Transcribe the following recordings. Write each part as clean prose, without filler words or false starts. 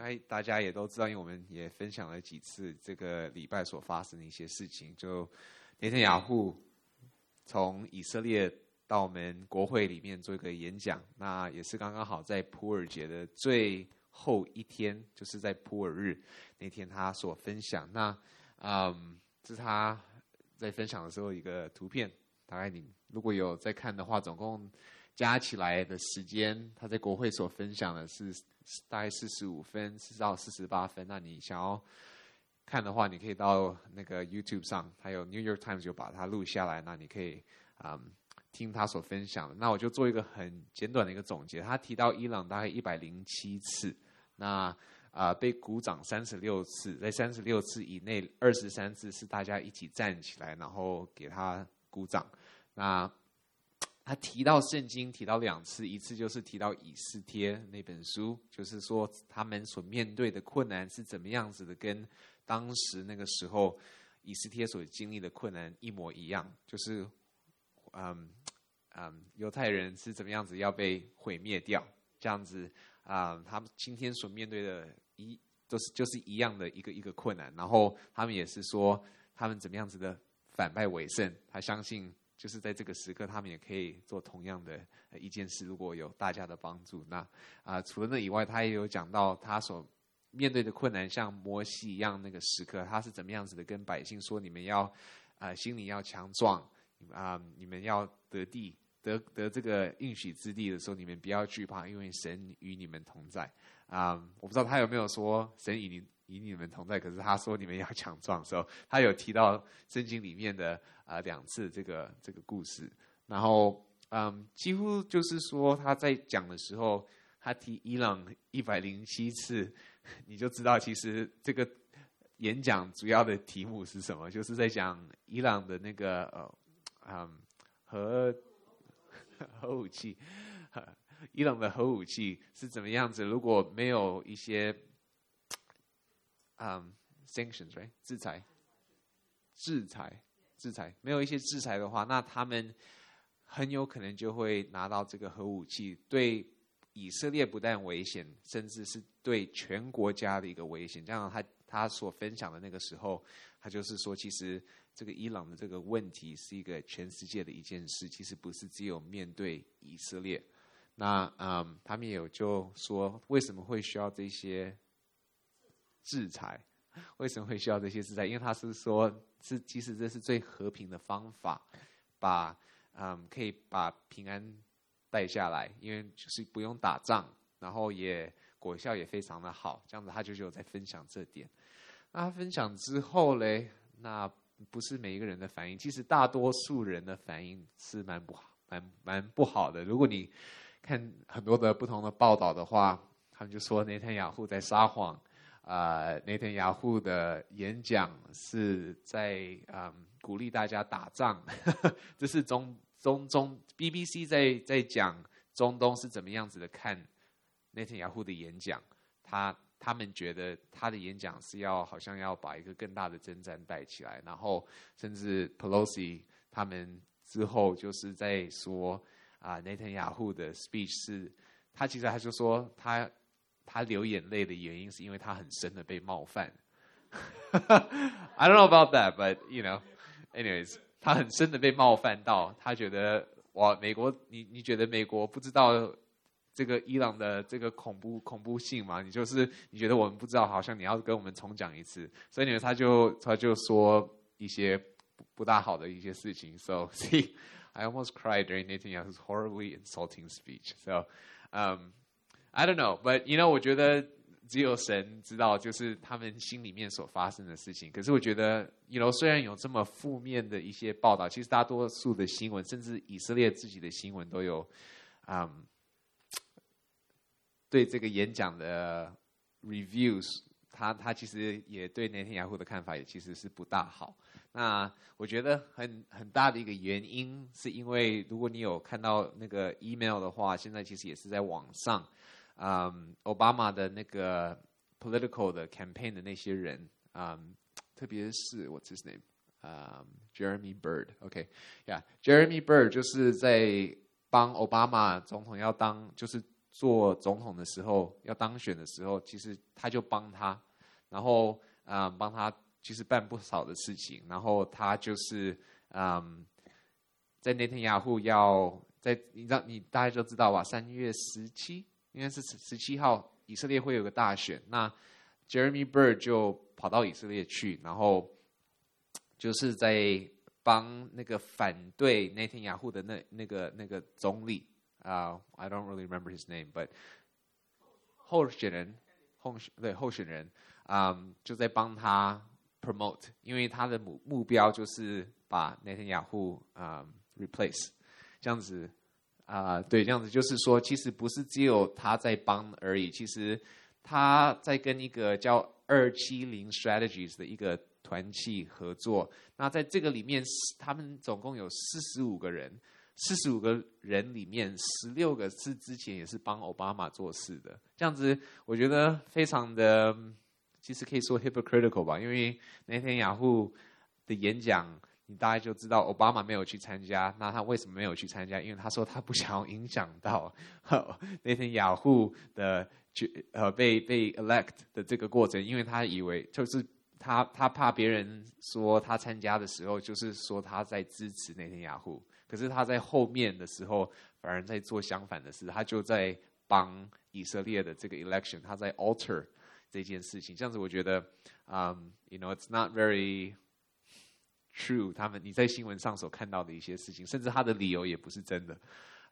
大家也都知道，因为我们也分享了几次这个礼拜所发生的一些事情。就内塔尼亚胡从以色列到我们国会里面做一个演讲，那也是刚刚好在普尔节的最后一天，就是在普尔日那天他所分享。那这是他在分享的时候一个图片，大概你如果有在看的话，总共加起来的时间，他在国会所分享的是大概45分到48分。那你想要看的话，你可以到那个 YouTube 上，还有 New York Times 有把它录下来，那你可以听他所分享的。那我就做一个很简短的一个总结。他提到伊朗大概107次，那被鼓掌36次，在36次以内23次是大家一起站起来，然后给他鼓掌。那他提到圣经提到2次，一次就是提到以斯帖那本书，就是说他们所面对的困难是怎么样子的，跟当时那个时候以斯帖所经历的困难一模一样，就是犹太人是怎么样子要被毁灭掉，这样子他们今天所面对的就是一样的一个困难，然后他们也是说他们怎么样子的反败为胜，他相信就是在这个时刻他们也可以做同样的一件事，如果有大家的帮助。那除了那以外，他也有讲到他所面对的困难，像摩西一样那个时刻，他是怎么样子的跟百姓说，你们要心里要强壮，你们要得这个应许之地的时候，你们不要惧怕，因为神与你们同在。我不知道他有没有说神与你们同在，可是他说你们要强壮的时候，他有提到圣经里面的2次这个故事。然后几乎就是说他在讲的时候，他提伊朗107次，你就知道其实这个演讲主要的题目是什么，就是在讲伊朗的那个核武器，伊朗的核武器是怎么样子？如果没有一些sanctions， right？ 制裁，没有一些制裁的话，那他们很有可能就会拿到这个核武器，对以色列不但危险，甚至是对全国家的一个危险。这样他所分享的那个时候，他就是说，其实这个伊朗的这个问题是一个全世界的一件事，其实不是只有面对以色列。那他们也有就说，为什么会需要这些制裁？为什么会需要这些制裁？因为他是说，其实这是最和平的方法，可以把平安带下来，因为就是不用打仗，然后也果效也非常的好。这样子他就有在分享这点。那他分享之后嘞，那不是每一个人的反应，其实大多数人的反应是蛮不好的。如果你看很多的不同的报道的话，他们就说内塔尼亚胡在撒谎，内塔尼亚胡的演讲是在鼓励大家打仗，这是BBC 在讲中东是怎么样子的看内塔尼亚胡的演讲，他们觉得他的演讲是好像要把一个更大的征战带起来，然后甚至 Pelosi 他们之后就是在说内塔尼亚胡的 speech 是，他其实他就说他流眼泪的原因是因为他很深的被冒犯。I don't know about that, but anyways, 他很深的被冒犯到，他觉得美国，你觉得美国不知道这个伊朗的这个恐怖性吗？你觉得我们不知道，好像你要跟我们重讲一次，所以他就说一些不大好的一些事情。So see, I almost cried during Netanyahu's horribly insulting speech. So I don't know, but 我觉得只有神知道，就是他们心里面所发生的事情。可是我觉得虽然有这么负面的一些报道，其实大多数的新闻，甚至以色列自己的新闻都有对这个演讲的 reviews， 他其实也对内塔尼亚胡的看法也其实是不大好。那我觉得很大的一个原因，是因为如果你有看到那个 email 的话，现在其实也是在网上，奥巴马的那个 political 的 campaign 的那些人，特别是 what's his name，Jeremy Bird，OK，Jeremy Bird 就是在帮奥巴马总统要当就是做总统的时候，要当选的时候，其实他就帮他，然后帮他其实办不少的事情，然后他就是在内塔尼亚胡要在你大家都知道吧，3月17应该是17号，以色列会有个大选，那 Jeremy Bird 就跑到以色列去，然后就是在帮那个反对内塔尼亚胡的那个总理I don't really remember his name, but 候选人就在帮他 promote， 因为他的目标就是把内塔尼亚胡replace， 这样子对，这样子就是说，其实不是只有他在帮而已，其实他在跟一个叫270 Strategies 的一个团契合作。那在这个里面，他们总共有45个人，45个人里面16个是之前也是帮奥巴马做事的，这样子我觉得非常的，其实可以说 hypocritical 吧，因为内塔尼亚胡的演讲，你大概就知道奥巴马没有去参加，那他为什么没有去参加？因为他说他不想要影响到内塔尼亚胡的被 elect 的这个过程，因为他以为就是他怕别人说他参加的时候就是说他在支持内塔尼亚胡，可是他在后面的时候反而在做相反的事，他就在帮以色列的这个 election， 他在 alter 这件事情，这样子我觉得you know it's not very true， 你在新闻上所看到的一些事情，甚至他的理由也不是真的。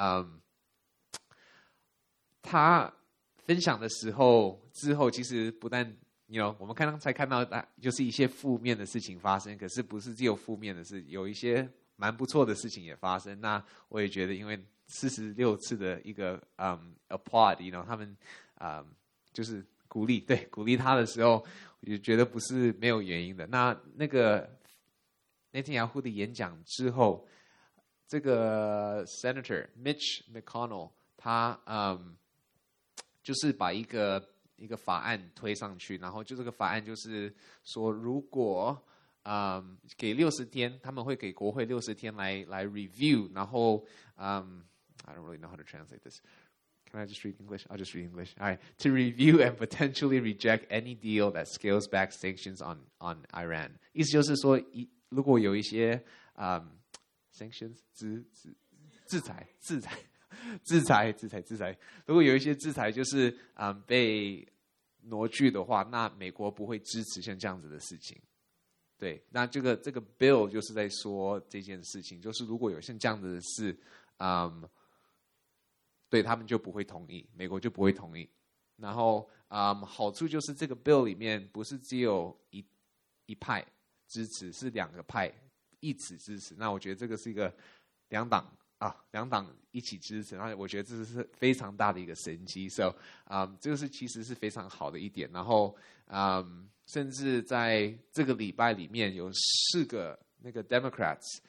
他分享的时候之后，其实不但我们刚才看到就是一些负面的事情发生，可是不是只有负面的事，有一些蛮不错的事情也发生。那我也觉得，因为46次的一个applaud，他们就是鼓励他的时候，我就觉得不是没有原因的。那个内塔尼亚胡的演讲之后，这个 Senator Mitch McConnell 他就是把一个法案推上去，然后就这个法案就是说，如果给60天，他们会给国会60天来 review， 然后I don't really know how to translate this. Can I just read English? I'll just read English. All right. To review and potentially reject any deal that scales back sanctions on Iran. 意思就是说，如果有一些sanctions 制裁，如果有一些制裁就是被挪去的话，那美国不会支持像这样子的事情。对，那这个 bill 就是在说这件事情，就是如果有像这样子的事，对他们就不会同意，美国就不会同意。然后好处就是这个 bill 里面不是只有一派支持，是2个派一起支持。那我觉得这个是一个两党一起支持，那我觉得这是非常大的一个神机。So， 这个其实是非常好的一点。然后甚至在这个礼拜里面有4个那个 Democrats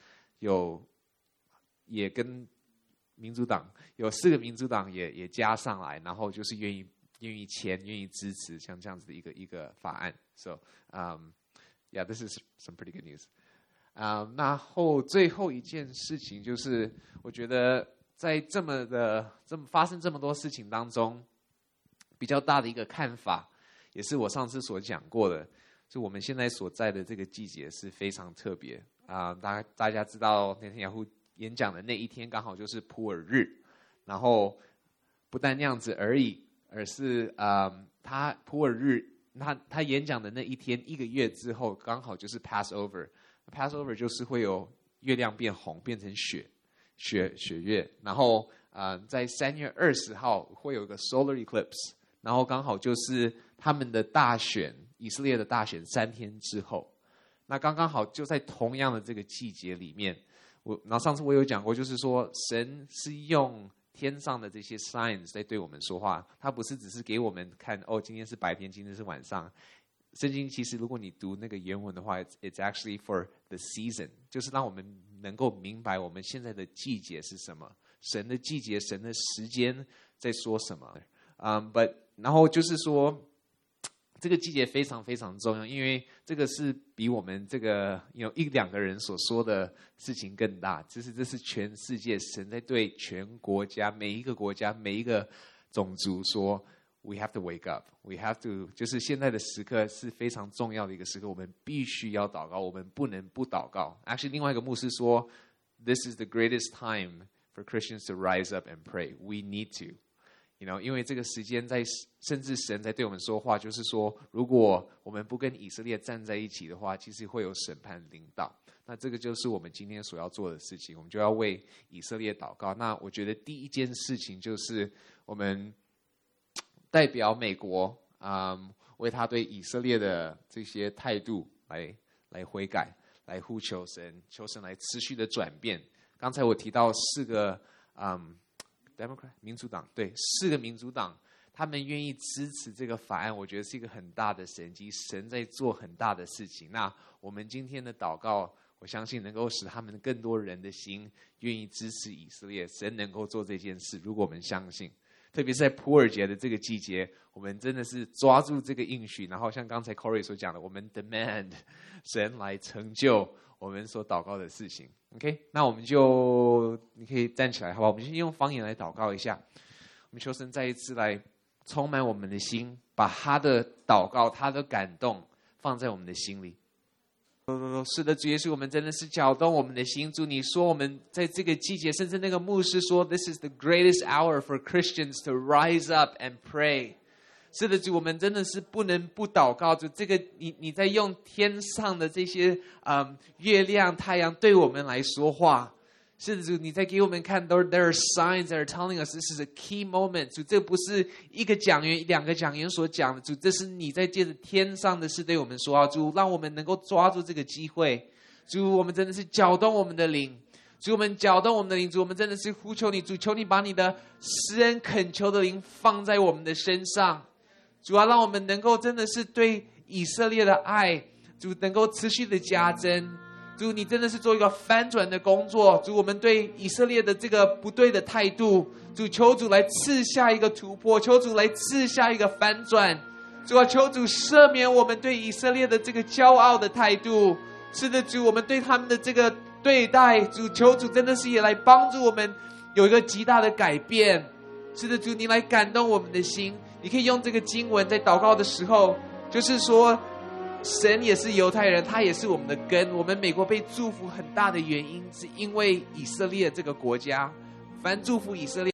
也跟民主党有4个民主党也加上来，然后就是愿意签愿意支持像这样子的一个法案。So yeah, this is some pretty good news. 然后最后一件事情就是，我觉得在这么发生这么多事情当中，比较大的一个看法，也是我上次所讲过的，就我们现在所在的这个季节是非常特别大家知道内塔尼亚胡演讲的那一天刚好就是普尔日，然后不但那样子而已，而是他普尔日他演讲的那一天1个月之后，刚好就是 Passover 就是会有月亮变红，变成血月，然后在3月20号会有一个 solar eclipse， 然后刚好就是他们的大选，以色列的大选3天之后，那刚好就在同样的这个季节里面，然后上次我有讲过，就是说神是用天上的这些 signs 在对我们说话，他不是只是给我们看今天是白天，今天是晚上。圣经其实如果你读那个原文的话 it's actually for the season， 就是让我们能够明白我们现在的季节是什么，神的季节，神的时间在说什么。然后就是说这个季节非常非常重要，因为这个是比我们这个1-2个人所说的事情更大，这是全世界神在对全国家每一个国家每一个种族说 We have to wake up, we have to 就是现在的时刻是非常重要的一个时刻，我们必须要祷告，我们不能不祷告。Actually， 另外一个牧师说 This is the greatest time for Christians to rise up and pray. We need to,因为这个时间甚至神在对我们说话，就是说，如果我们不跟以色列站在一起的话，其实会有审判临到。那这个就是我们今天所要做的事情，我们就要为以色列祷告。那我觉得第一件事情就是我们代表美国，为他对以色列的这些态度来悔改，来呼求神，求神来持续的转变。刚才我提到4个Democrat 民主党，对，4个民主党，他们愿意支持这个法案，我觉得是一个很大的神迹，神在做很大的事情。那我们今天的祷告，我相信能够使他们更多人的心愿意支持以色列，神能够做这件事。如果我们相信，特别是在普尔节的这个季节，我们真的是抓住这个应许，然后像刚才 Corey 所讲的，我们 demand 神来成就我们所祷告的事情。OK， 那我们你可以站起来，好不好？我们先用方言来祷告一下。我们求神再一次来充满我们的心，把他的祷告、他的感动放在我们的心里。是的，主耶稣，我们真的是搅动我们的心。主，你说我们在这个季节，甚至那个牧师说 ，This is the greatest hour for Christians to rise up and pray。是的，主，我们真的是不能不祷告。主，这个你在用天上的这些月亮、太阳对我们来说话。是的，主，你在给我们看 ，There are signs that are telling us this is a key moment。主，这不是一个讲员、2个讲员所讲的，主，这是你在借着天上的事对我们说话。主，让我们能够抓住这个机会。主，我们真的是搅动我们的灵。主，我们搅动我们的灵。主，我们真的是呼求你。主，求你把你的施恩恳求的灵放在我们的身上。主啊，让我们能够真的是对以色列的爱，主能够持续的加增。主，你真的是做一个翻转的工作。主，我们对以色列的这个不对的态度，主，求主来赐下一个突破，求主来赐下一个翻转。主啊，求主赦免我们对以色列的这个骄傲的态度。是的，主，我们对他们的这个对待，主，求主真的是也来帮助我们有一个极大的改变。是的，主，你来感动我们的心。你可以用这个经文在祷告的时候，就是说神也是犹太人，他也是我们的根。我们美国被祝福很大的原因是因为以色列这个国家，凡祝福以色列